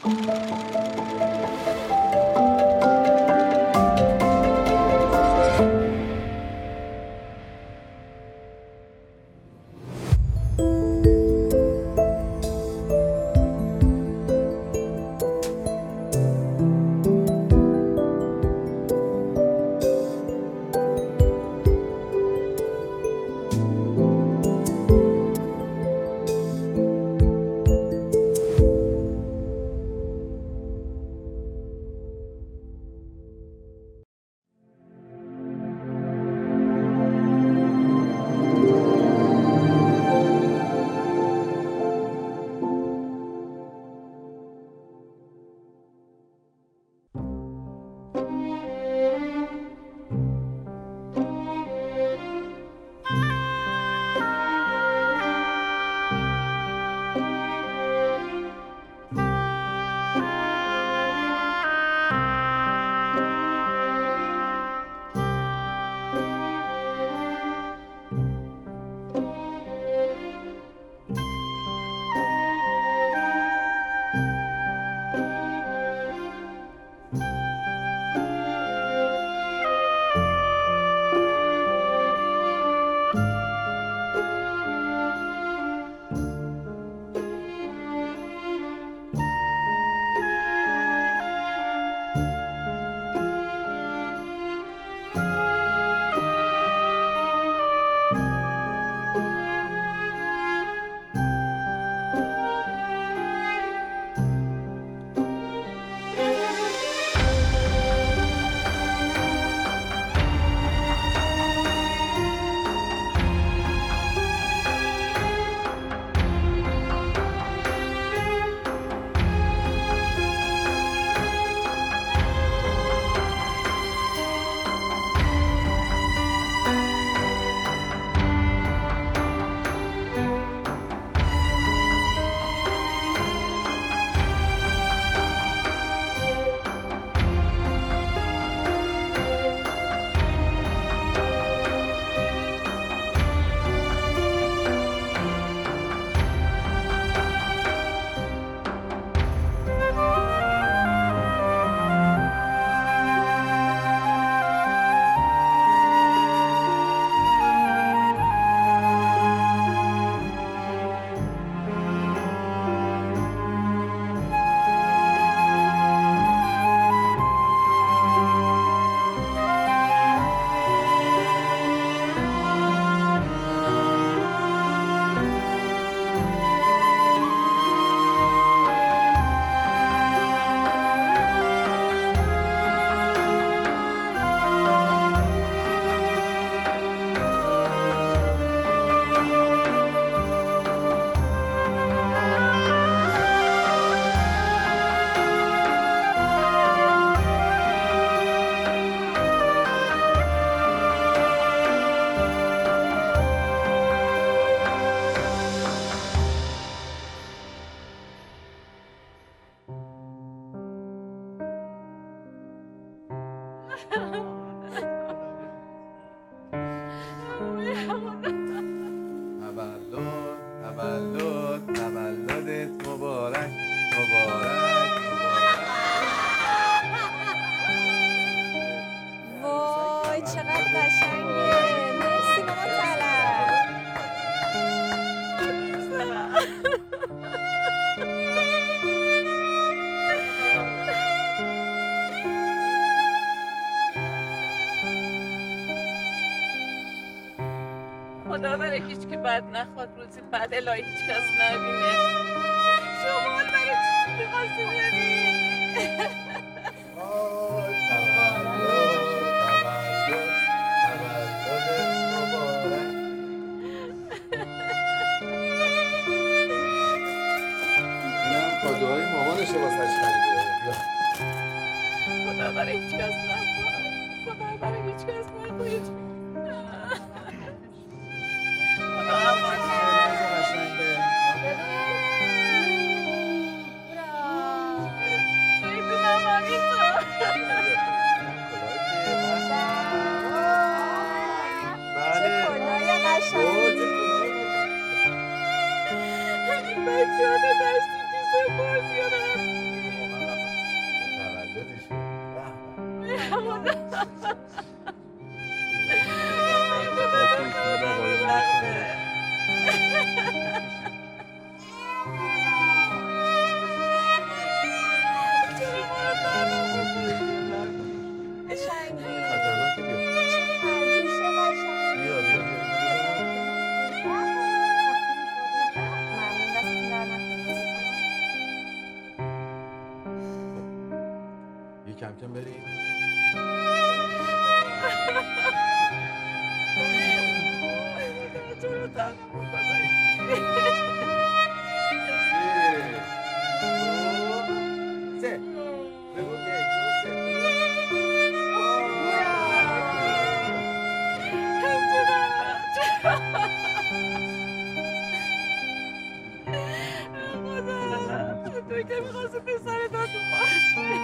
تولدت مبارک مبارک وای چقدر قشنگه. مرسی ماما طلب. خدا بره هیچ که بد نخواد، روزی بعد الهی هیچ کس نبینه. شما برای چی می‌خواستی بری؟ اینم کادوهای مامانشه واسش خریده. خدا برای هیچ کس نخواد، خدا برای هیچ کس نخواد. بچه ها دستی تو سپار بیارم. خطرناکه بیا بیا بیا ممنون، دستتون در نکنه. یه کم کم بریم تو رو تنها می‌کنم. سه بگو یک دو سه خدا تو که می‌خواست پسر دادو باشی.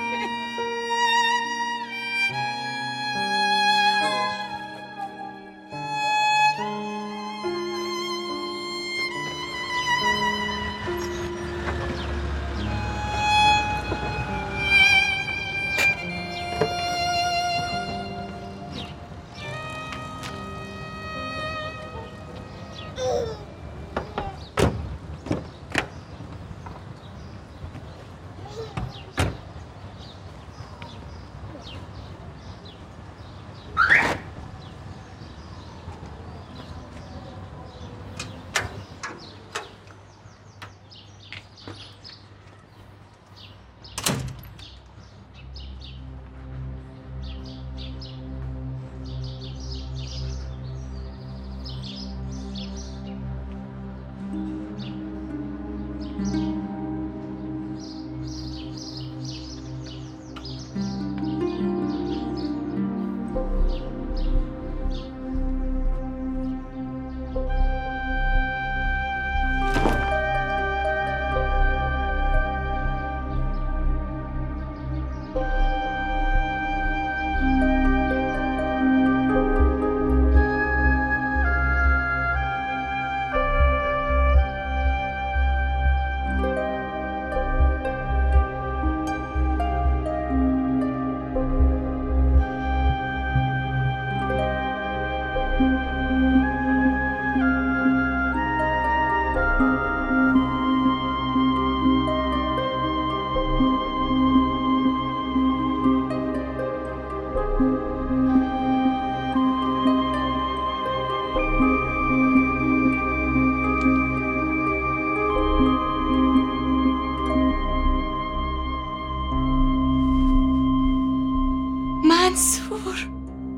منصور،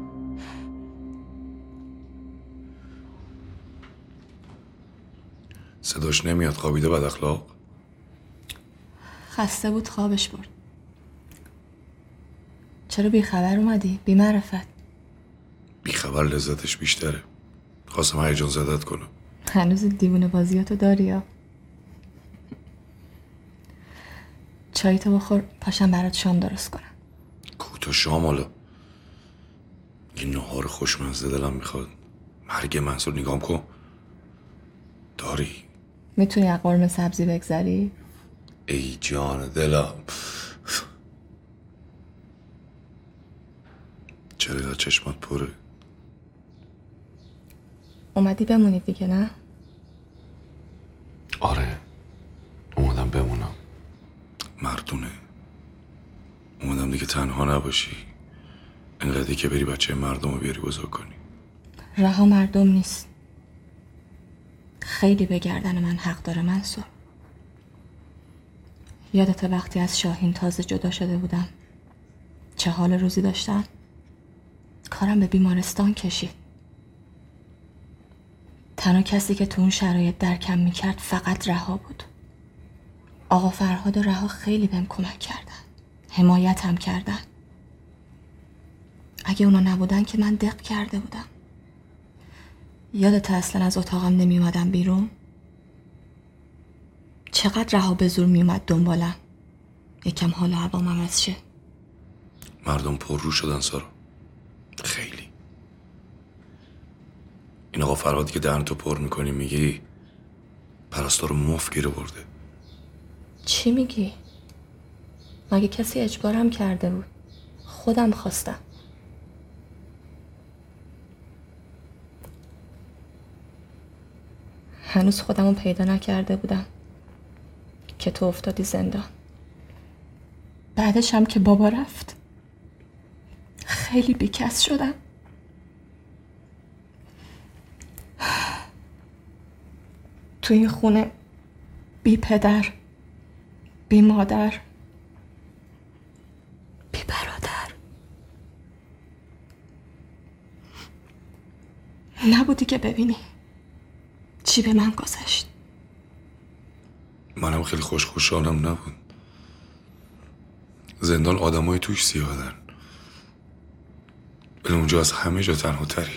صداش نمیاد. خوابیده بد اخلاق. خسته بود خوابش برد. چرا بیخبر اومدی؟ بی معرفت. بیخبر لذتش بیشتره. خواستم هیجان زدت کنم. هنوز دیوونه بازیاتو داری یا؟ چایتو بخور، پاشم برات شام درست کنم. کوتا شام حالا. یه نهار خوشمزه دلم میخواد. مرگ منصور نگام کن. داری؟ میتونی از قرمه سبزی بگذری؟ ای جان دلم. چرا چشمات پره؟ اومدی بمونی دیگه نه؟ آره، اومدم بمونم. مردونه. اومدم دیگه تنها نباشی. انقدری که بری بچه مردم رو بیاری بزرگ کنی. رها مردم نیست. خیلی به گردن من حق داره منصور. یادت وقتی از شاهین تازه جدا شده بودم چه حال روزی داشتم؟ کارم به بیمارستان کشید. تنها کسی که تو اون شرایط درکم میکرد فقط رها بود. آقا فرهاد و رها خیلی بهم کمک کردن، حمایتم کردن. اگه اونا نبودن که من دق کرده بودم. یادت اصلا از اتاقم نمی اومدم بیرون؟ چقدر رها به زور می اومد دنبالم یکم حال و هوام عوض شه. مردم پر رو شدن سارا. خیلی. این آقا فرهادی که دهنتو پر میکنی میگی پرستار مفت گیره برده. چی میگی؟ مگه کسی اجبارم کرده بود؟ خودم خواستم. هنوز خودمو پیدا نکرده بودم که تو افتادی زندان. بعدش هم که بابا رفت خیلی بیکس شدم. تو این خونه بی پدر، بی مادر، بی برادر نبودی که ببینی چی به من گذشت. منم خیلی خوشحالم نبود. زندان آدمای توش زیادن، ولی اونجا از همه جا تنها تری.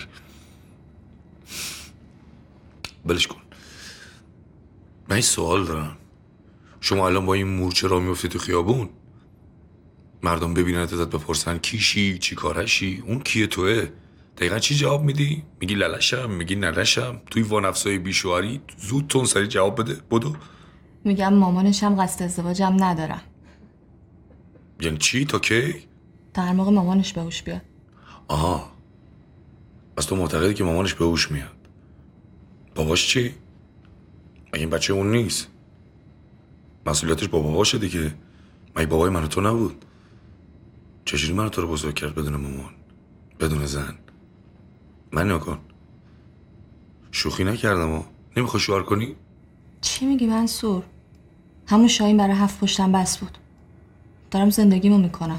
بلش کن. من این سوال دارم، شما الان با این مورچه را میفتی تو خیابون، مردم ببینن ازت بپرسن کیشی، چی کارشی، اون کیه توه، دقیقا چی جواب میدی؟ میگی للشم، میگی نلشم؟ توی وانفسای بیشواری زود تون سری جواب بده. بدو. میگم مامانشم قصد ازدواجم ندارم. یعنی چی؟ تا کی؟ تا هر موقع مامانش به هوش بیاد. آها، پس تو معتقدی که مامانش به هوش میاد. باباش چی؟ مگه این بچه اون نیست؟ مسئولیتش با باباشه دیگه. مگه بابای من و تو نبود؟ چجوری من و تو رو بزرگ کرد بدون مامان، بدون زن؟ من نکن، شوخی نکردم ها. نمیخوای شوهر کنی؟ چی میگی منصور؟ همون شاهین برای 7 پشتم بس بود. دارم زندگیمو میکنم.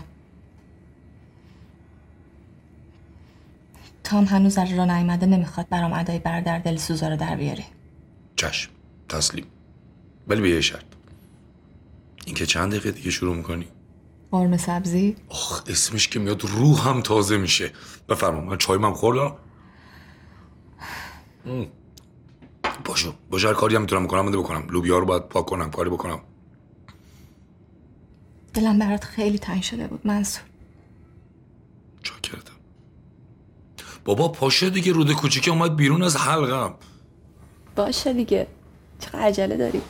تام هنوز در راه نیامده، نمیخواد برام ادای برادر دلسوزا رو در بیاری. چشم، تسلیم، ولی به یه شرط. اینکه چند دقیقه دیگه شروع میکنی؟ قرمه سبزی؟ آخ اسمش که میاد روحم تازه میشه. بفرما، من چایمم خوردم. باشو هر کاری هم میتونم بکنم بده بکنم. لوبیا رو باید پاک کنم، کاری بکنم. دلم برات خیلی تنگ شده بود منصور. چاکرتم. بابا پاشه دیگه، روده کوچیک اومد بیرون از حلقم. باشه دیگه، چقدر عجله داری؟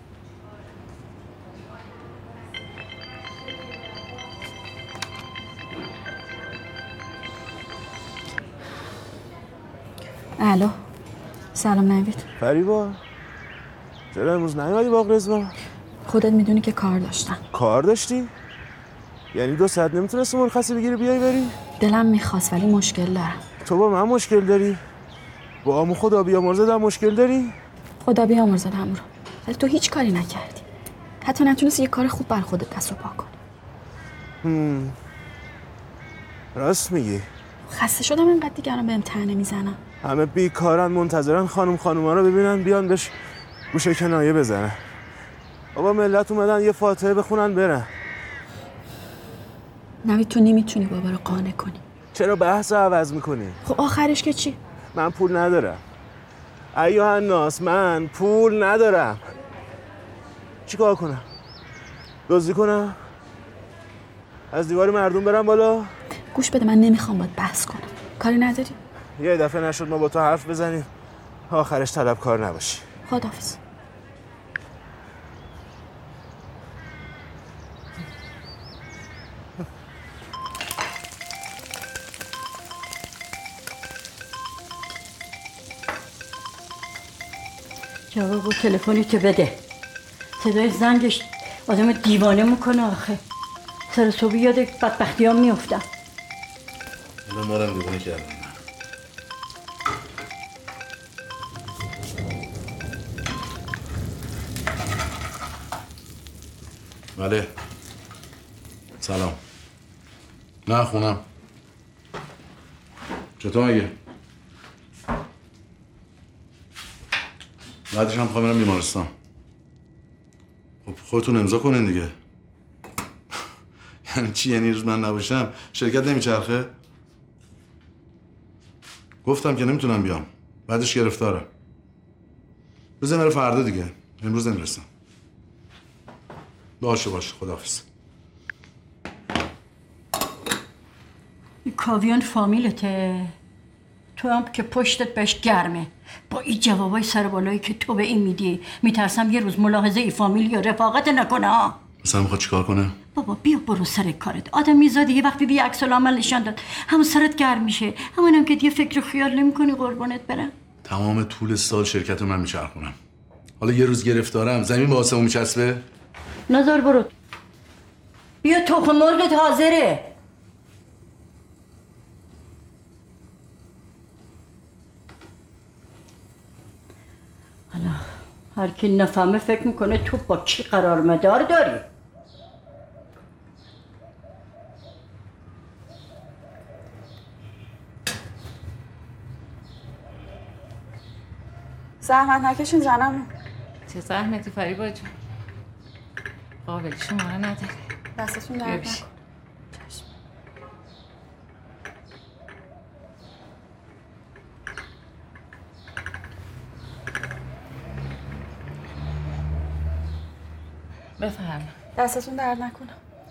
الو، سلام نوید. فریبا چرا امروز نیومدی باغ رضا؟ خودت میدونی که کار داشتم. کار داشتی؟ یعنی 2 ساعت نمیتونستی مرخصی بگیری بیای بری؟ دلم میخواست ولی مشکل دارم. تو با من مشکل داری؟ با عمو خدا بیامرزه مشکل داری؟ خدا بیامرزه عمو رو، ولی تو هیچ کاری نکردی. حتی نتونستی یه کار خوب بر خودت دست و پا کنی. راست میگی. خسته شدم اینقدر دیگران بهم طعنه میزنن. همه بیکارن، منتظرن خانوما رو ببینن بیان بهش گوشه کنایه بزنن. بابا ملت اومدن یه فاتحه بخونن برن. نوید تو نمیتونی بابا رو قانع کنی. چرا بحث رو عوض میکنی؟ خب آخرش که چی؟ من پول ندارم ایها الناس، من پول ندارم. چی کار کنم؟ دزدی کنم؟ از دیوار مردم برم بالا؟ گوش بده، من نمیخوام باید بحث کنم. کاری نداری؟ یه دفعه نشد ما با تو حرف بزنیم آخرش طلبکار نباشی. خداحافظ. جواب تلفنی که بده. صدای زنگش آدم دیوانه میکنه آخه. سر صبح یاد بدبختی ها میفتم. الان مارم دیوانه کردم. بله سلام. نه خونم. چطور مگه؟ بعدش هم خواهم برم بیمارستان. خب خودتون امضا کنین دیگه. یعنی چی؟ یعنی روز من نباشم شرکت نمیچرخه؟ گفتم که نمیتونم بیام، بعدش گرفتارم. بزن بره فردا دیگه، امروز نمیرسم. باشه خداحافظ. کاویان فامیلته. تو هم که پشتت بهش گرمه. با این جوابای سر بالایی که تو به این میدی میترسم یه روز ملاحظه ای فامیل یا رفاقت نکنه ها. مثلا میخواد چیکار کنه؟ بابا بیا برو سر کارت. آدم میزادی یه وقتی یه عکس العمل نشان داد همون سرت گرم میشه. همونم که دیگه فکر و خیال نمیکنی قربونت برم. تمام طول سال شرکت رو من میچرخونم. حالا یه روز گرفتارم زمین به آسمون میچسبه؟ نظر برو بیا تخم مرغت حاضره. حالا هر کی نفهمه فکر میکنه تو با کی قرار مدار داری. زحمت نکشین زنم. چه زحمتی فریبا جون، قابل شما رو نداره. دستتون درد نکنه. چشم. بفرما. دستتون درد نکنه.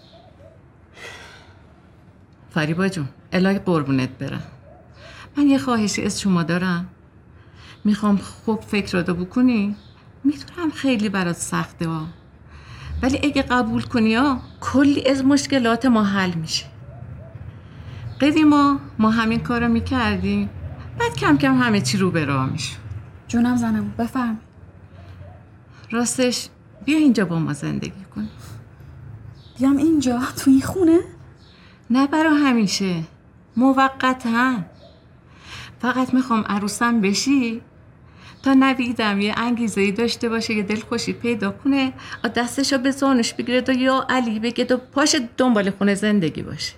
فریبا جون الهی قربونت برم، من یه خواهشی از شما دارم. میخوام خوب فکر رو بکنی. میدونم خیلی برات سخته ها، ولی اگه قبول کنی ها کلی از مشکلات ما حل میشه. قدیما ما همین کارو میکردیم، بعد کم کم همه چی رو به راه میشه. جونم زنم بفرم. راستش بیا اینجا با ما زندگی کن. بیام اینجا تو این خونه؟ نه برا همیشه، موقتا. فقط میخوام عروسم بشی تا نویدم یه انگیزه‌ای داشته باشه، یه دلخوشی پیدا کنه، دستشو به زانوش بگیره و یا علی بگه و پاش دنبال خونه زندگی باشه.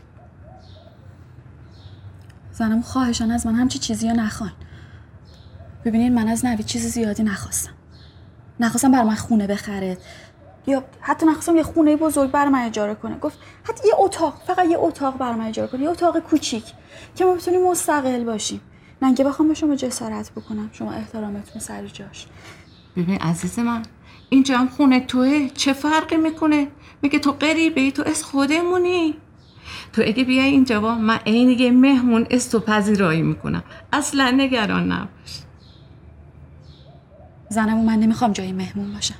زنم خواهشان از من همچی چیزی رو نخواین. ببینین من از نوید چیز زیادی نخواستم بر من خونه بخره، یا حتی نخواستم یه خونه بزرگ بر من اجاره کنه. گفت حتی یه اتاق، فقط یه اتاق بر من اجاره کنه، یه اتاق کوچیک که ما بتونیم مستقل باشیم. نه که بخوام به شما جسارت بکنم، شما احترامتون سر جاش. ببین عزیز من، اینجا هم خونه توه، چه فرقی میکنه؟ میگه تو غریبه‌ای، تو از خودمونی. تو اگه بیای اینجا با من عین یه مهمون از تو پذیرایی میکنم، اصلا نگران نباش. زنمو من نمیخوام جای مهمون باشم.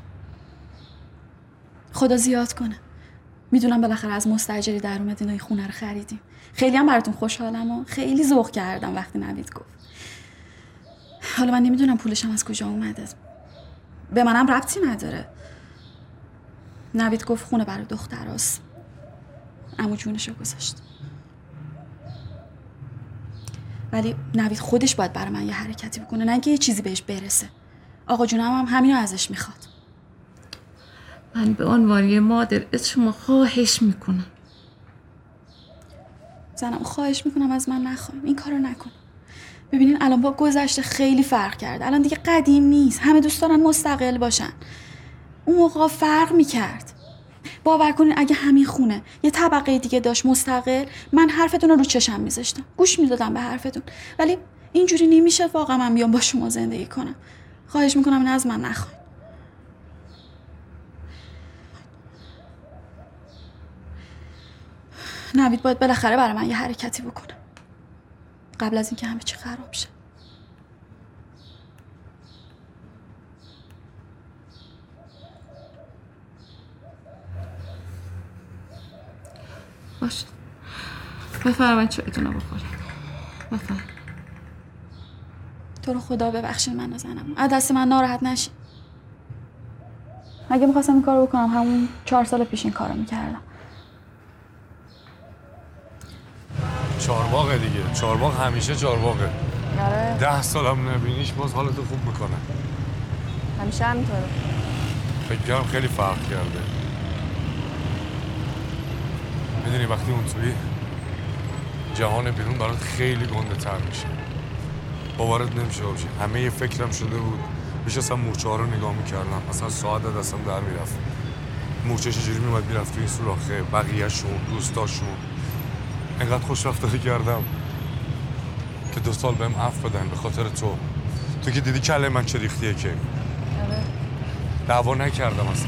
خدا زیاد کنه. میدونم بالاخره از مستاجری در اومدین و این خونه رو خریدیم. خیلی هم براتون خوشحالم و خیلی ذوق کردم وقتی نوید گفت. حالا من نمیدونم پولشم از کجا اومده. به منم ربطی نداره. نوید گفت خونه برای دختراست. عمو جونشو گذاشت. ولی نوید خودش باید برای من یه حرکتی بکنه، نه اینکه یه چیزی بهش برسه. آقا جونم هم همینو ازش میخواد. من به عنوان یه مادر از شما خواهش میکنم. زنم خواهش میکنم از من نخوایم، این کارو نکن. ببینین الان با گذشته خیلی فرق کرده. الان دیگه قدیم نیست، همه دوست دارن مستقل باشن. اون موقع فرق میکرد. باور کنین اگه همین خونه یه طبقه دیگه داشت مستقل، من حرفتون رو چشم میذاشتم، گوش میدادم به حرفتون. ولی اینجوری نمیشه واقعا من بیام با شما زندگی کنم. خواهش میکنم این از من نخواین. نوید باید بالاخره برای من یه حرکتی بکنه قبل از اینکه همه چی خراب شه. باشه بفرمایید چایتون رو بخورید. بفرمایید. تو رو خدا ببخشید من و زنم، از دست من ناراحت نشی. اگه میخواستم این کارو بکنم همون 4 سال پیش این کارو میکردم. چارباغه دیگه، چارباغ همیشه چارباغه. آره 10 سالم نبینیش باز حالتو خوب میکنه. همیشه همینطوره. فکر کردم خیلی فرق کرده. میدونی وقتی اون توی جهان بیرون برات خیلی گنده تر میشه، باورت نمیشه باشی. همه یه فکرم شده بود میشستم مورچه ها رو نگاه میکردم، مثلا ساعت دستم در میرفت مورچه چجوری میومد میرفت توی این سوراخه، بقیه شون دوستاشون. انقدر خوش رفتاری کردم که 2 سال بهم عفو بدن به خاطر تو که دیدی کله من چه ریختیه که دعوا نکردم اصلا.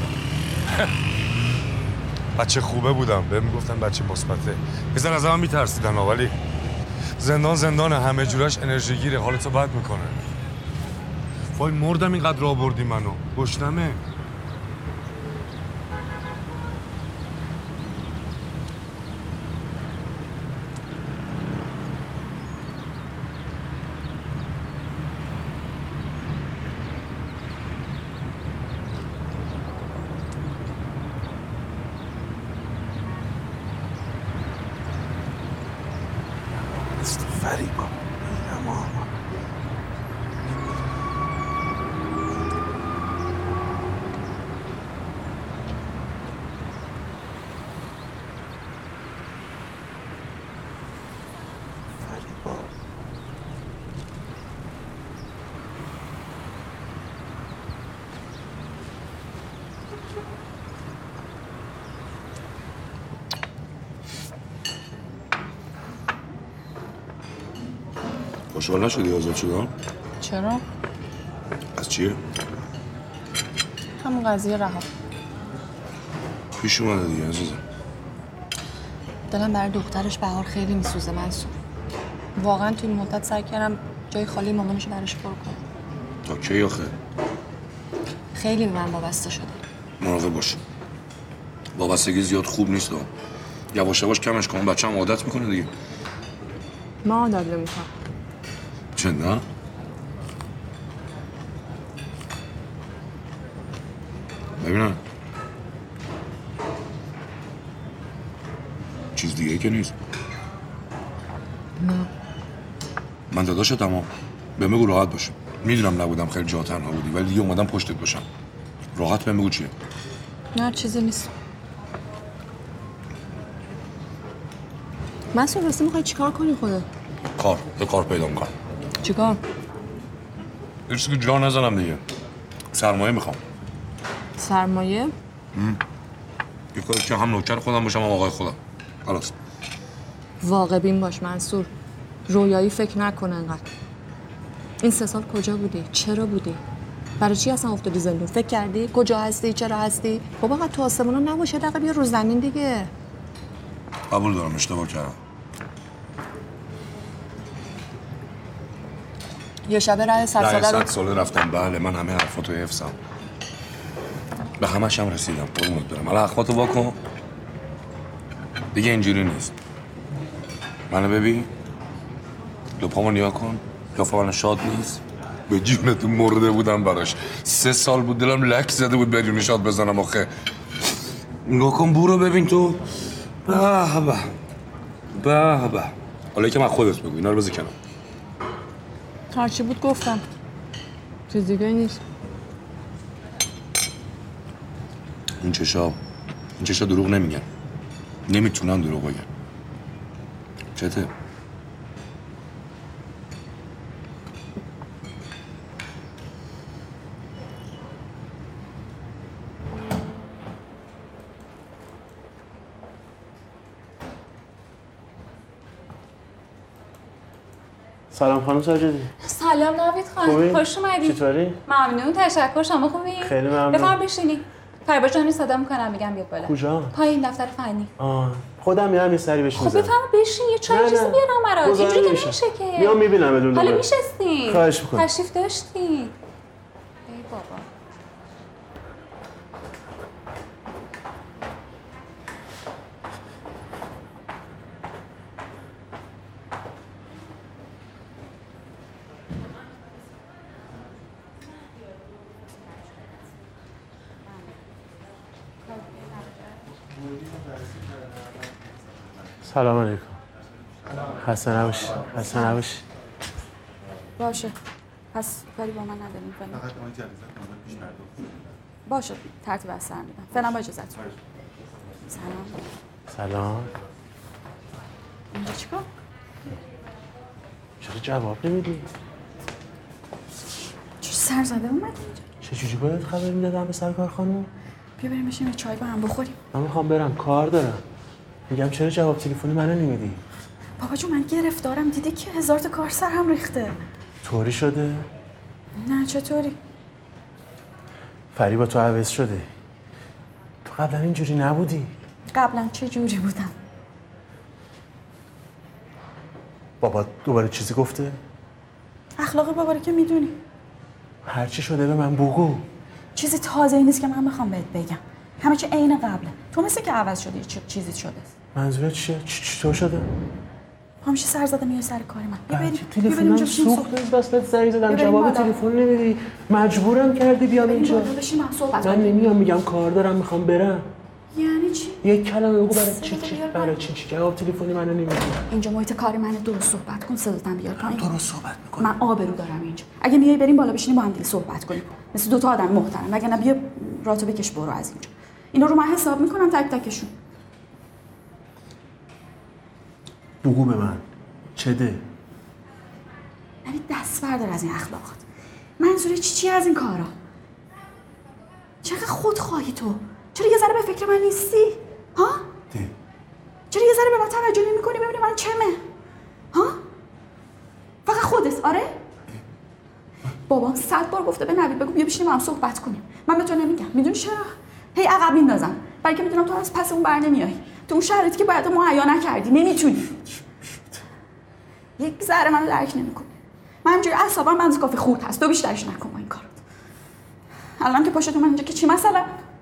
بچه خوبه بودم، بهم میگفتن بچه مثبته، بزن از من میترسیدن، ولی زندانه، همه جورش انرژی گیره، حالتو بد میکنه. وای مردم اینقدر راه بردی منو، گشنمه. خوشحال نشدی آزاد شدن؟ چرا؟ از چیه؟ همون قضیه رها. پیش اومده دیگه عزیزم. دلم برای دخترش بهار خیلی میسوزه منصور. واقعا توی این مدت سعی کردم جای خالی مامانشو براش پر کنم. تا کی آخه؟ خیلی به من وابسته شده. مراقب باش. وابستگی زیاد خوب نیست دو. یواش یواش کمش کن، بچه‌م عادت میکنه دیگه. ما عادت نمی‌کنم. چه نه؟ ببینم چیز دیگه که نیست. نه. من داداشتم ها. بهم بگو راحت باش. میدونم نبودم خیلی جا تنها بودی ولی دیگه اومدم پشتت باشم. راحت بهم بگو چیه؟ نه چیزی نیست. منصور راستی میخوای چیکار کنی خودت؟ کار پیدا میکنم. چیکار؟ یه چیزی که جا نزنم دیگه. سرمایه میخوام. سرمایه؟ یه کاری که هم نوکر خودم باشم هم آقای خودم. خلاص. واقع بین باش منصور. رویایی فکر نکن انقدر. این 3 سال کجا بودی؟ چرا بودی؟ برای چی اصلا افتادی زندون؟ فکر کردی؟ کجا هستی؟ چرا هستی؟ بابا قد تو آسمونا نباشه دقیقه بیا رو زمین دیگه. قبول دارم اشتباه کردم. یه شبه راه 100 ساله رو 100 ساله رفتم. بله من همه حرفاتو حفظم. به همش هم رسیدم. قربونت برم. حالا حرفاتو واکن. دیگه اینجوری نیست. منو ببین. لپامو نیا کن. قیافه من شاد نیست. به جونت مرده بودم براش. 3 سال بود دلم لک زده بود بدون شاد بزنم آخه. نگاه کن برو ببین تو. به. حالا که من خودت بگو اینا رو بذار کنم. هرچی بود گفتم. چیز دیگه نیست. این چشا دروغ نمیگن. نمیتونن دروغ بگن. چته؟ سلام خانم ساجدی. سلام نوید خانم، خوش اومدی. چطوری؟ ممنون، تشکر. شما خوبی؟ خیلی ممنون. بفرم بشینی. فربا جانی صدا میکنم میگم بیاد بالا. کجا؟ پایین دفتر فنی. خودم میرم یه سری بهش میزنم. خب بفرم بشین یه چای چیزی بیارم برات. اینجوری که نمیشه که. میام میبینم بدون حالا دوباره. میشستین. خواهش میکنم. تشریف داشتی. ای بابا. سلام علیکم. خسته نباشی. باشه. پس کاری با من نداریم فعلا. باشه ترتیب از سر میدم. فعلا با اجازهتون. سلام. اینجا چیکار؟ چرا جواب نمیدی؟ چه سر زده اومدی اینجا؟ چجوری باید خبر میدادم به سرکار خانم؟ بیا بریم بشینیم چای با هم بخوریم. من میخوام برم کار دارم. میگم چرا جواب تلفنی منو نمیدی؟ بابا جون من گرفتارم، دیده که 1000 تا کار سر هم ریخته. طوری شده؟ نه چطوری؟ فریبا تو عوض شده. تو قبلا اینجوری نبودی. قبلا چه جوری بودم؟ بابا دوباره چیزی گفته؟ اخلاق بابا رو که میدونی. هرچی شده به من بگو. چیزی تازه‌ای نیست که من بخوام بهت بگم. همه چی عین قبله. تو مثل که عوض شدی چیزی شده. منظورت چیه؟ چطور شده؟ همیشه سر زده میای سر کار من. بیا بریم. تلفنم سوخت بس بهت زنگ زدم جواب تلفن نمیدی. مجبورم کردی بیام اینجا. بشین من صحبت من کنیم. نمیام، میگم کار دارم میخوام برم. یعنی چی؟ یک کلمه بگو برای چی جواب تلفنی منو نمیدی. اینجا محیط کاری منه، درست صحبت کن. صداتم بیار پایین. درست صحبت میکنی. من آبرو دارم اینجا. اگه میای بریم بالا بشینیم با هم دیگه صحبت کنیم. مثل 2 تا آدم محترم. وگرنه بیا راتو بکش برو از اینجا. اینا رو من حساب میکنم تک تکشون. بگو به من چده؟ یعنی دست بردار از این اخلاقات. منظور چی از این کارا؟ چقدر خودخواهی تو؟ چرا یه ذره به فکر من نیستی؟ ها؟ چرا یه ذره به من توجه نمی‌کنی ببینی من چمه؟ ها؟ فقط خودت آره بابا 100 بار گفته به نوید بگو بیا بشینیم هم صحبت کنیم. من به تو نمیگم. میدونی چرا؟ هی عقب میندازم برای که میدونم تو از پس اون بر نمیای. تو اون شرایطی که باید مهیا نکردی نمیتونی. یک ذره منو درک نمیکنی. من اینجوری اعصابم بنز کافی خورد هست. تو بیشترش نکن با این کارات. الان که پاشو تو من اینجا که چی مثلا؟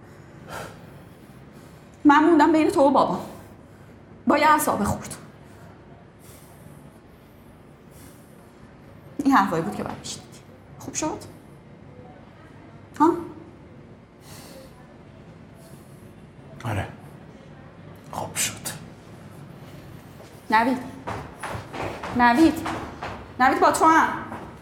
من موندم بین تو و بابا با یه اعصاب خورد. این حرفایی بود که باید میشنیدی. خوب شد؟ ها؟ آره خوب شد. نوید با تو هم.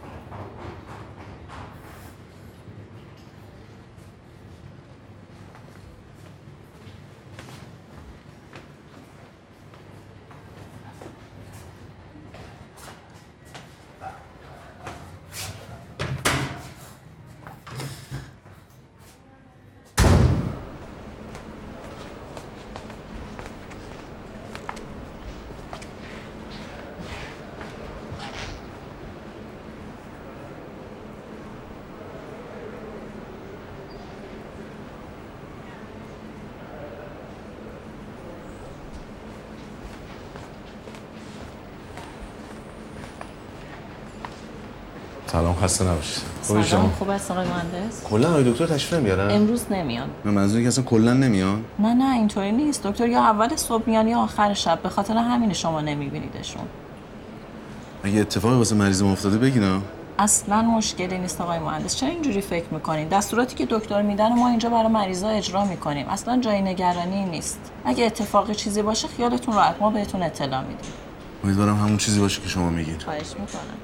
سلام خسته نباشید. سلام خوب است آقای مهندس؟ کلا آقای دکتر تشریف نمیارن؟ امروز نمیان. من منظوری که اصلا کلا نمیان؟ نه اینطوری نیست. دکتر یا اول صبح میان یا آخر شب. به خاطر همین شما نمیبینیدشون. اگه اتفاقی واسه مریضم افتاده بگینا. اصلا مشکلی نیست آقای مهندس. چرا اینجوری فکر میکنین؟ دستوراتی که دکتر میدن ما اینجا برای مریضا اجرا میکنیم. اصلا جای نگرانی نیست. اگه اتفاقی چیزی باشه خیالتون راحت، ما بهتون اطلاع میدیم. امیدوارم همون چیزی باشه که شما میگین. خواهش میکنم.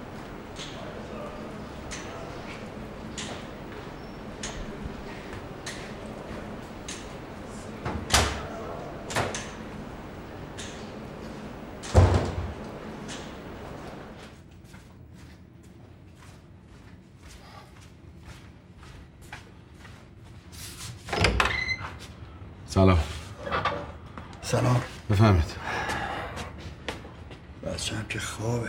سلام. بفهمید. بچه هم که خوابه.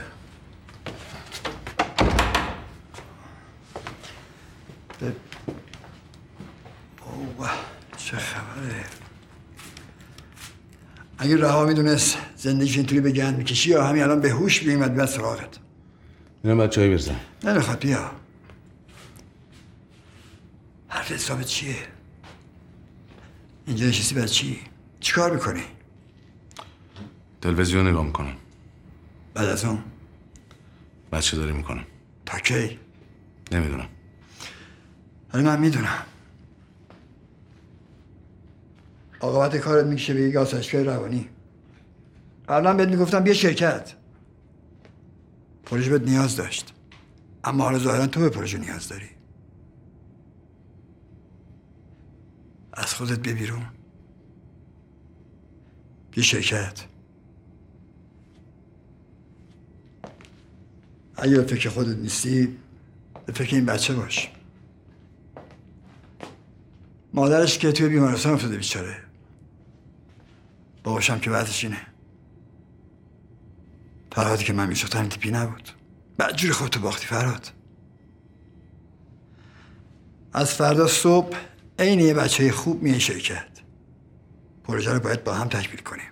اوه چه خبره؟ اگه رها میدونست زندگیش اینطوری به گند میکشی یا همین الان به هوش بیمد بیاد سراغت. میرم بعد چایی برزن. نمیخواد بیا. حرف حسابت چیه؟ اینجا نشستی بعد چی؟ چیکار میکنی؟ تلویزیون نگاه میکنم. بعد از اون؟ بچه داری میکنم. تا کی؟ نمیدونم. ولی من میدونم. عاقبت کارت میکشه به یک آسایشگاه روانی. قبلا بهت میگفتم بیا شرکت. پروژه بهت نیاز داشت. اما حالا ظاهرا تو به پروژه نیاز داری. از خودت بیا بیرون. بیا شرکت. اگه به فکر خودت نیستی به فکر این بچه باش. مادرش که توی بیمارستان افتاده بیچاره. باباشم که وضعش اینه. فرهادی که من میشناختم این تیپی نبود. بدجوری خودتو باختی فرهاد. از فردا صبح عین یه بچه خوب میای شرکت. پروژه رو باید با هم تکمیل کنیم.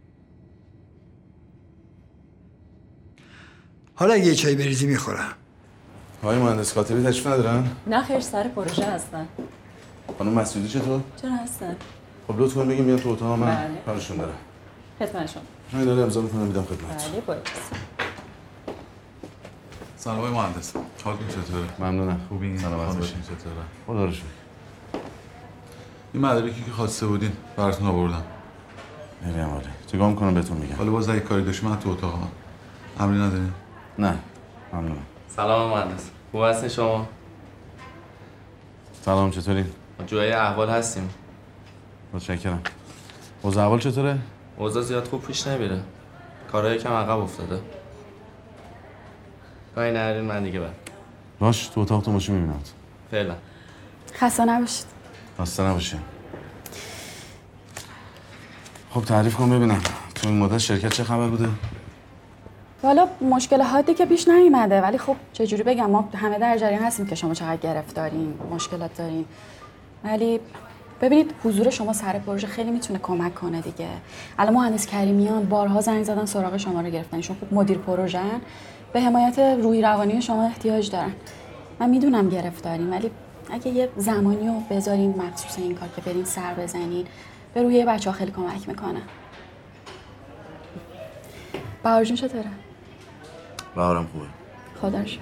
حالا اگه یه چای بریزی میخورم. آقای مهندس کاتبی تشریف ندارن؟ نه خیر سر پروژه هستن. خانم مسعودی چطور؟ چرا هستن؟ خب لطفاً بگیم بیان تو اتاق من کارشون دارم. خدمت شما. من داره امضا میکنم میدم خدمت. بله باید. سلام آقای مهندس. حالتون چطوره؟ ممنونم. خوبین؟ سلامت باشین. چطوره؟ خدا رو شکر. این مدارکی که خواسته بودین براتون آوردم. میرم آره. چیکار میکنم بهتون میگم. حالا باز اگه کاری داشتی من تو اتاقم. امری ندارین؟ نه. ممنونم. سلام مهندس. خوب هستین شما؟ سلام چطورین؟ جوی احوال هستیم. متشکرم. اوضاع احوال چطوره؟ اوضاع زیاد خوب پیش نمیره. کارهای کم عقب افتاده. کاری نرین من دیگه برم. باش تو اتاق تو باشی میبینم. فعلا. خسته نباشید. خسته نباشی. خب تعریف کن ببینم تو این مدت شرکت چه خبر بوده؟ والا مشکل حادی که پیش نیومده، ولی خب چجوری بگم، ما همه در جریان هستیم که شما چقدر گرفتارین، مشکلات دارین. ولی ببینید حضور شما سر پروژه خیلی میتونه کمک کنه دیگه. الان مهندس کریمیان بارها زنگ زدن سراغ شما رو گرفتن، چون خب مدیر پروژه‌ن، به حمایت روحی روانی شما احتیاج دارن. من میدونم گرفتارین، ولی اگه یه زمانی رو بذارین مخصوص این کار که برین سر بزنین، به روحیه بچه‌ها خیلی کمک میکنه. بهار جون چطوره؟ بهارم خوبه. خدا رو شکر.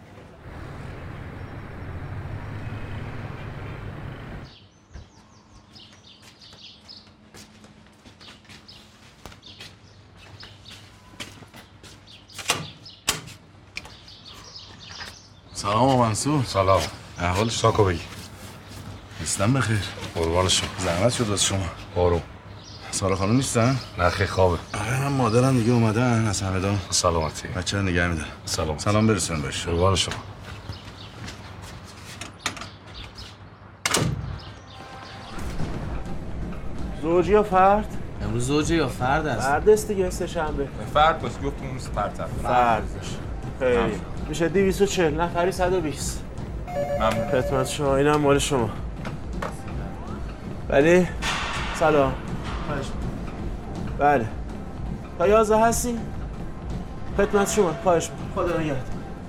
سلام آقا منصور. سلام. احوالش؟ ساکو بگی. نیستم بخیر. قربان شما. زحمت شد واسه شما. آروم. سارا خانم نیستن؟ نه خیلی خوابه. آره من مادرم دیگه اومدن از همدان. سلامتی. بچه رو نگه میدارم. سلامتی. سلام برسون باش. قربان شما. زوجی یا فرد؟ امروز زوجی یا فرد است؟ فرد است دیگه، سه شنبه. فرد باشه، گفتم اون فرد. فرد باشه. خیلی. میشه 240 نفری 120. ممنون. خدمت شما، اینم مال شما. بله. سلام. بله. تا 11 هستین؟ خدمت شما. خواهش می‌کنم. خدا نگهدار.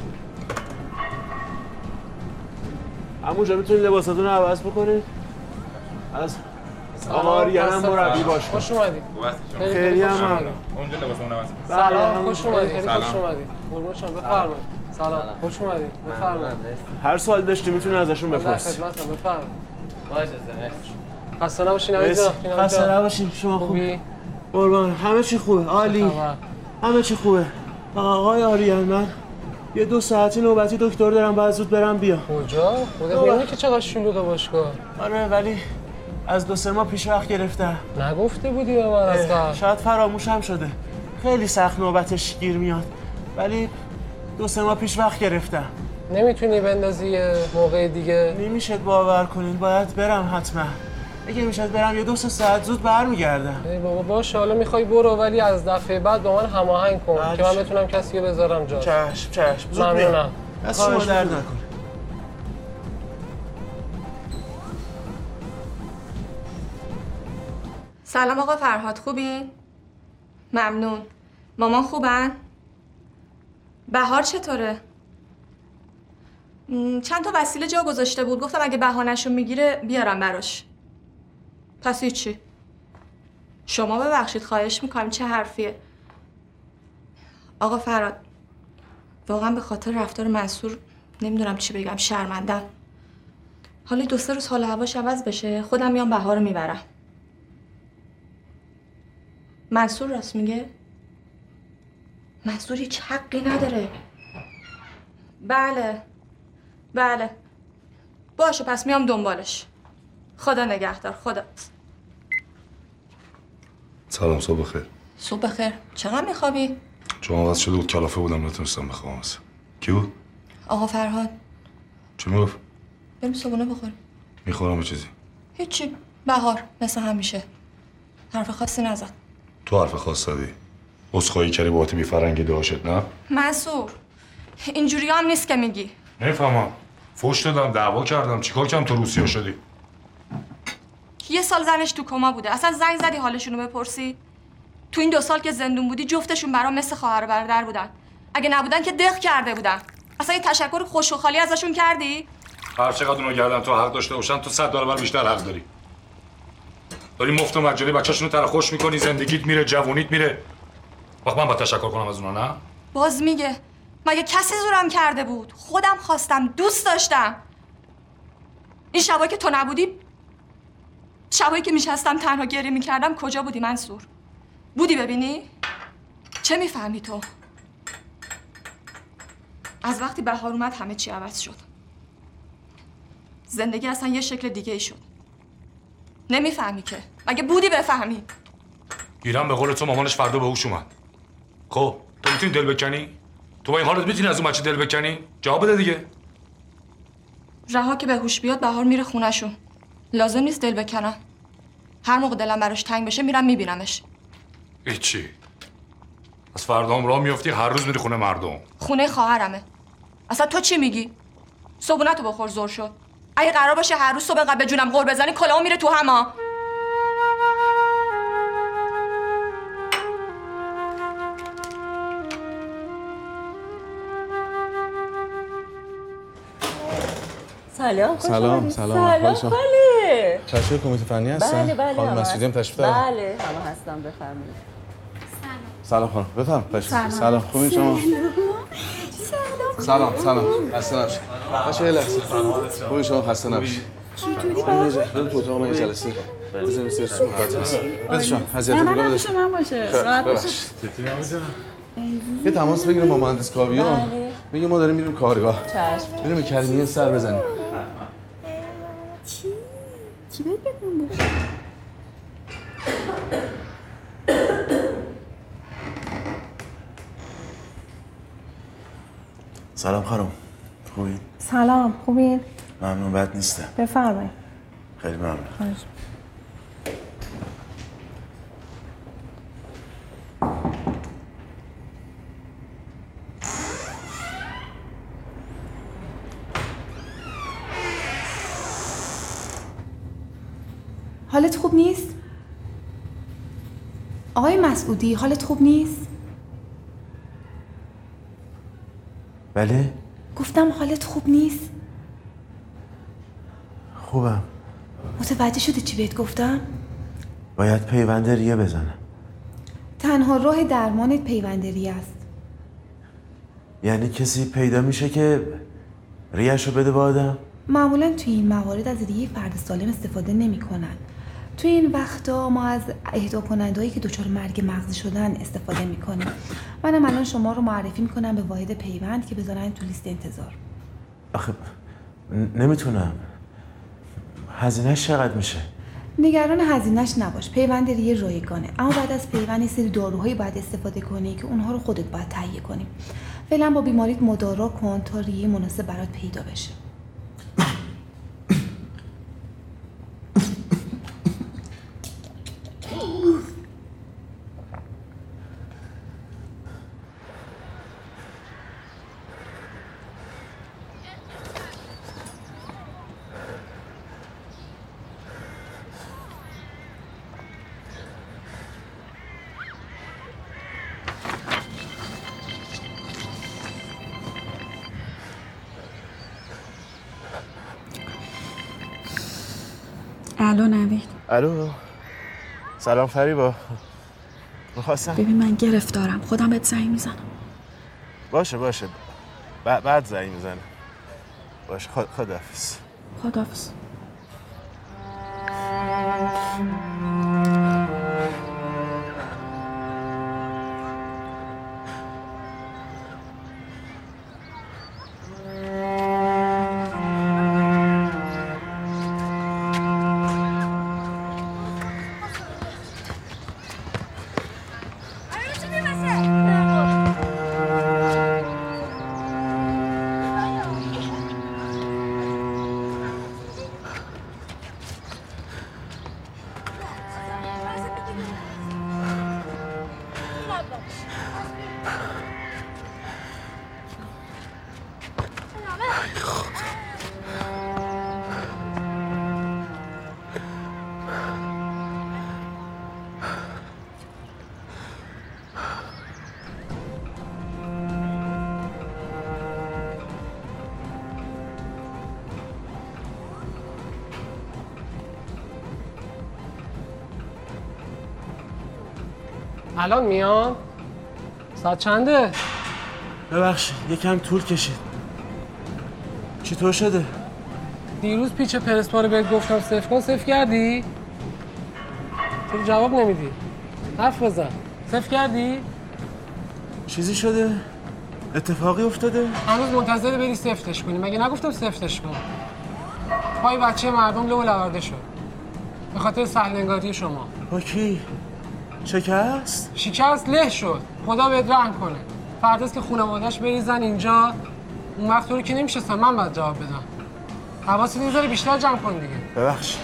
همونجا میتونید لباساتون رو عوض بکنید. از آماریان هم مربی باش. خوش اومدید. خیلی هم ممنون. اونجا لباسمون عوض. سلام، خوش اومدید. خیلی خوش اومدید. قربون شما، بفرمایید. سلام، خوش اومدید. بفرمایید. هر سوال داشتی میتونی ازشون بپرسی. خدمتتون، بفرمایید. باشه خسته نباشین عزیزم. خسته نباشین. شما خوبی؟ قربان. همه چی خوبه. عالی. همه چی خوبه. آقای آریان، من یه 2 ساعتی نوبتی دکتر دارم، باید زود برم بیام. کجا؟ خودت میدونی که چقدر شلوغه باشگاه. آره ولی از 2-3 ماه پیش وقت گرفتم. نگفته بودی به من از قبل. شاید فراموشم شده. خیلی سخت نوبتش گیر میاد. ولی 2-3 ماه پیش وقت گرفتم. نمیتونی بندازی یه موقع دیگه؟ نمیشه باور کنین، باید برم حتما. اگه میشد برم یه 2-3 ساعت زود برمیگردم. ای بابا باشه، حالا میخوای برو، ولی از دفعه بعد با من هماهنگ کن که من بتونم کسی رو بذارم جا. چشم. زود ممنونم. دست شما درد نکنه. سلام آقا فرهاد، خوبی؟ ممنون. مامان خوبن؟ بهار چطوره؟ چند تا وسیله جا گذاشته بود، گفتم اگه بهانه‌شو میگیره بیارم براش. پس هیچی. شما ببخشید، خواهش میکنم. چه حرفیه؟ آقا فرهاد، واقعا به خاطر رفتار منصور نمیدونم چی بگم، شرمندم. حالا 2-3 روز حال هواش عوض بشه، خودم میام بهار رو میبرم. منصور راست میگه؟ منصور هیچ حقی نداره. بله باشه، پس میام دنبالش. خدا نگهدار. خدا. سلام، صبح بخیر. صبح بخیر. چقدر میخوابی؟ چون عوض شده بود کلافه بودم، نتونستم بخوابم. کی بود؟ آقا فرهاد. چی میگفت؟ بریم صبحونه بخوریم. میخورم یه چیزی. هیچی. بهار مثل همیشه حرف خاصی نزد. تو حرف خاص زدی. عذرخواهی کردی بابت بی‌فرنگی داشت، نه؟ منصور اینجوری هم نیست که میگی. نمیفهمم. فوش دادم، دعوا کردم، چیکار کردم تو روسیه شدی؟ 1 سال زنش تو کما بوده. اصلا زنگ زدی حالشونو بپرسی؟ تو این 2 سال که زندون بودی جفتشون برام مثل خواهر و برادر بودن. اگه نبودن که دق کرده بودن. اصلا یه تشکر خوش و خالی ازشون کردی؟ هر چقدر اونو گردن تو حق داشته باشن، تو 100 برابر بیشتر حق داری. داری مفت و مجانی بچه‌شونو ترخوش میکنی، زندگیت میره، جوونیت میره. وقت من با تشکر کنم از اونا، نه؟ باز میگه مگه کسی زورم کرده بود؟ خودم خواستم، دوست داشتم. این شبایی که تو نبودی، شبایی که میشستم تنها گریه میکردم، کجا بودی منصور؟ بودی ببینی؟ چه میفهمی تو؟ از وقتی بهار اومد همه چی عوض شد. زندگی اصلا یه شکل دیگه ای شد. نمیفهمی که. مگه بودی بفهمی؟ گیرم به قول تو مامانش فردا به هوش اومد. خب تو میتونی دل بکنی؟ تو با این حالت میتونی از اون بچه دل بکنی؟ جواب بده دیگه. رها که به هوش بیاد بهار میره خونه‌شون. لازم نیست دل بکنم. هر موقع دلم براش تنگ بشه میرم میبینمش. هیچی. از فردا هم راه میافتی هر روز میری خونه مردم. خونه خواهرمه. اصلا تو چی میگی؟ صبونتو بخور زور شد. اگه قرار باشه هر روز صبح اینقدر به جونم غر بزنی کلاهو میره تو هما. سلام. سلام سلام خاله. چشم کمیته فنی هستن؟ بله بله. خانم مسعودی هم تشریف دارن؟ بله همه هستم بفرمایید. سلام خانم بفرم. سلام خوبین شما؟ سلام خسته نباشید. باشه یه لحظه. خوبین شما خسته نباشید. برو تو اتاق من جلسه بزنیم سر صحبت هست. بده شما حضرت بگو بده شما. من باشه. راحت باشه. یه تماس بگیریم با مهندس کاویان. بگیم ما داریم میریم کارگاه. چشم. بریم کریمیه سر بزنیم. چی باید بگم؟ سلام خانم. خوبی؟ سلام خوبین؟ ممنون بد نیستم. بفرمایید. خیلی ممنون. حالت خوب نیست؟ آقای مسعودی حالت خوب نیست؟ بله؟ گفتم حالت خوب نیست؟ خوبم. متوجه شدی چی بهت گفتم؟ باید پیوند ریه بزنم. تنها راه درمانت پیوند ریه است. یعنی کسی پیدا میشه که ریه‌شو بده به آدم؟ معمولا توی این موارد از ریه فرد سالم استفاده نمی‌کنن. توی این وقتا ما از اهدا کنندهایی که دچار مرگ مغزی شدن استفاده می‌کنیم. منم الان شما رو معرفی می‌کنم به واحد پیوند که بذارن تو لیست انتظار. آخه نمیتونم. هزینه‌اش چقدر میشه؟ نگران هزینه‌اش نباش. پیوند ریه رایگانه. اما بعد از پیوند یه سری داروهایی باید استفاده کنی که اونها رو خودت باید تهیه کنی. فعلا با بیماریت مدارا کن تا ریه مناسب برات پیدا بشه. الو نوید. الو. سلام فریبا. می‌خواستم ببین من گرفتارم. خودم بهت زنگ میزنم. باشه. بعد زنگ میزنم. باشه خداحافظ. خداحافظ. الان میان؟ ساعت چنده؟ ببخشید یکم طول کشید. چطور شده؟ دیروز پیچ پرسپا رو بهت گفتم صفر کن، صفر کردی؟ چرا جواب نمیدی؟ حرف بزن. صفر کردی؟ چیزی شده؟ اتفاقی افتاده؟ هنوز منتظر بری سفتش کنی. مگه نگفتم سفتش کن؟ پای بچه مردم لو لورده شد. به خاطر سهلنگاری شما. با کی؟ شکست؟ شکست له شد. خدا بهت رحم کنه. فرداست که خانواده‌اش بریزن اینجا، اون وقت تو رو که نمیشستم من باید جواب بدم. حواست یه ذره بیشتر جمع کن دیگه. ببخشید.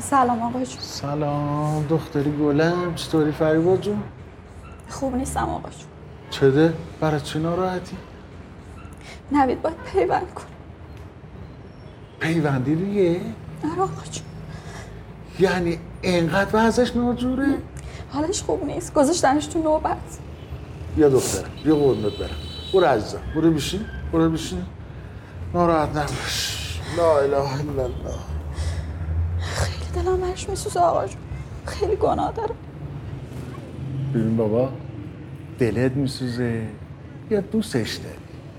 سلام آقا جون. سلام دختری گلم، چطوری فریبا جون؟ خوب نیستم آقا جون. چده؟ برای چی ناراحتی؟ نوید باید پیوند کنه. پیوندی دیگه؟ آره آقا جون. یعنی اینقدر وضعش ناجوره؟ حالش خوب نیست، گذاشتنش تو نوبت. بیا دخترم، بیا قربونت برم. برو عزیزم، برو بشین، برو بشین. ناراحت نباش. لا اله الا الله. خیلی دلم برش میسوزه آقا جون. خیلی گناه داره. ببین بابا، دلت میسوزه یا دوستش داری؟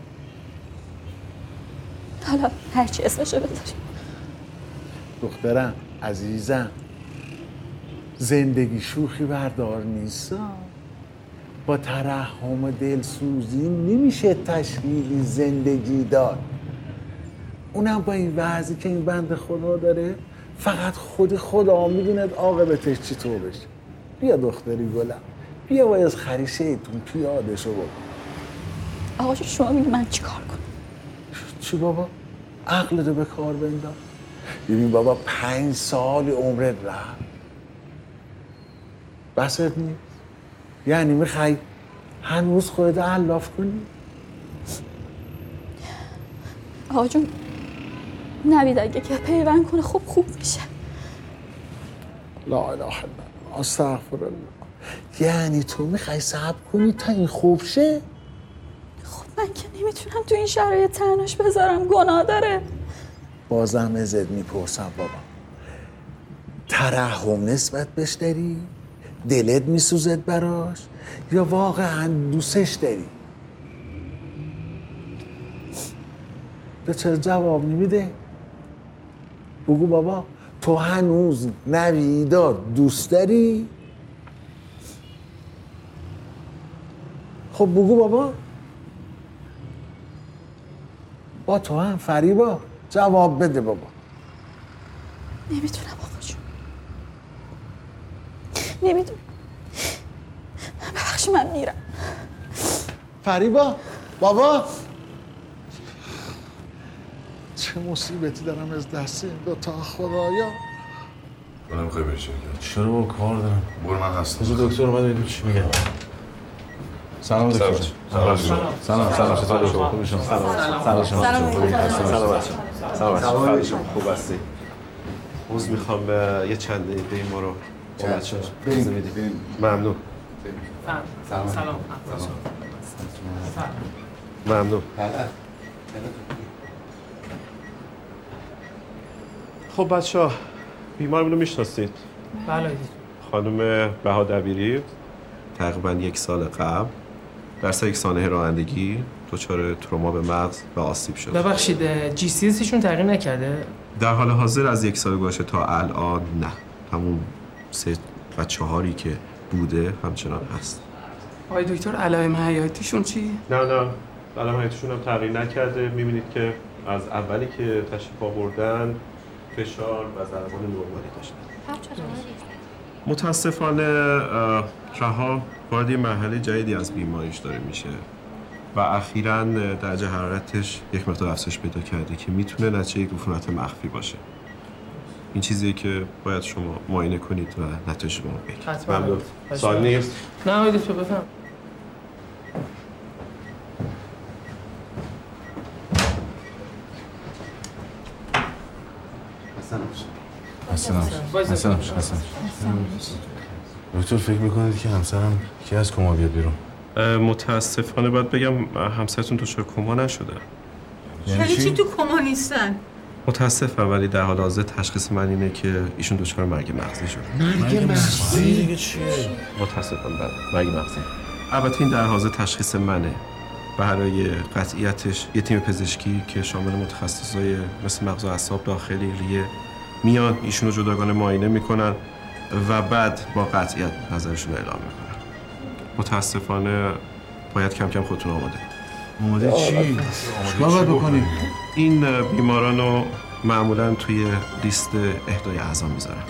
حالا هرچی اسمشو بذاریم. دخترم عزیزم، زندگی شوخی بردار نیست. با ترحم و دلسوزی نمیشه تشکیلی زندگی داد. اونم با این وضعی که این بنده خدا داره، فقط خود خدا میدونه عاقبتش چطور بشه. بیا دختری گلم، بیا باید از خریشهتون پیاده شو بابا. آقا جون شما میگی من چی کار کنم؟ چی بابا؟ عقلتو به کار بنداز. ببین بابا 5 سال عمرت رفت. بست نیست؟ یعنی میخوای هنوز خودت علاف کنی؟ آقا جون نوید اگه که پیوند کنه خوب میشه. لا اله الا الله، استغفر الله. یعنی تو میخوای صبر کنی تا این خوب شه؟ خب من که نمیتونم تو این شرایط تنهاش بذارم، گناه داره. بازم ازت میپرسم بابا، ترحم نسبت بهش داری؟ دلت میسوزد براش؟ یا واقعا دوستش داری؟ تو چرا جواب نمیده؟ بگو بابا، تو هنوز نویدا دوست داری؟ خب بگو بابا. با تو هم فریبا جواب بده بابا. نمیتونم آقا جون، نمیتونم. ببخشی من میرم. فریبا بابا، چه مصیبتی دارم از دست این دوتا خدایا. من نمیخوای بری شرکت؟ چرا با کار دارم؟ برو من هستم. بذار دکتر اومد ببینیم چی میگه. سلام دکتر. سلام چطوری شما؟ خوب شما؟ سلام خوب هستی؟ عذر میخوام یه چند دقیقه ما رو با بچه اجازه میدید. ممنون. سلام. ممنون. خب بچه‌ها بیمارمون رو میشناسید؟ بله. خانم بها دبیری تقریبا 1 سال قبل در سر یک سانحه رانندگی دچار تروما به مغز و آسیب شد. ببخشید GCSشون تغییر نکرده؟ در حال حاضر از 1 سال گذشته تا الان نه. همون 3 و 4 که بوده همچنان هست. آقای دکتر علائم حیاتیشون چی؟ نه علائم حیاتیشون هم تغییر نکرده. می‌بینید که از اولی که تشریف آوردن فشار و ضربان نرمالی داشتن. متاسفانه رها وارد مرحله جدیدی از بیماریش داره میشه و اخیراً درجه حرارتش یک مقدار افزایش پیدا کرده که میتونه نتیجه یک عفونت مخفی باشه. این چیزیه که باید شما معاینه کنید و نتایج رو بگید. ممنون. سوال نیست؟ نه آقای دکتر بفهم. حسن دکتر فکر میکنید که همسرم کی از کما بیاد بیرون؟ متاسفانه باید بگم همسرتون دچار کما نشده. یعنی چی تو کما نیستن؟ متاسفم ولی در حال حاضر تشخیص من اینه که ایشون دچار مرگ مغزی شده. مرگ مغزی دیگه چیه؟ متاسفم بله، مرگ مغزی. البته این در حال حاضر تشخیص منه. برای قطعیتش یه تیم پزشکی که شامل متخصصای مثل مغز و اعصاب داخلی ریه میان ایشونو جداگانه معاینه میکنن و بعد با قطعیت نظرشون رو اعلام میکنن. متاسفانه باید کم کم خودتون آماده چی؟ چیکار باید بکنیم؟ این بیماران رو معمولا توی لیست اهدای اعضا میذارن.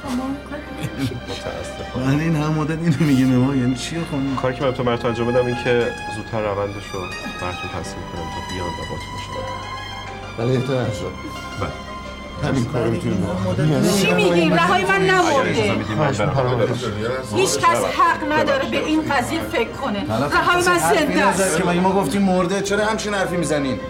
من این هم مدت اینو میگیم ما، یعنی چیه خانم؟ کاری که من تو مرتون انجام بدم این که زودتر روندش رو براتون تصمیم کنم تا بیان و باتون باشم. ولی اهدای اعضا؟ بله. همین کارو میتونیم بکنیم. چی میگی؟ رهای من نمرده. هیچ کس حق نداره به این قضیه فکر کنه. رهای من زنده است. که مگه ما گفتیم مرده؟ چرا همچین حرفی میزنین؟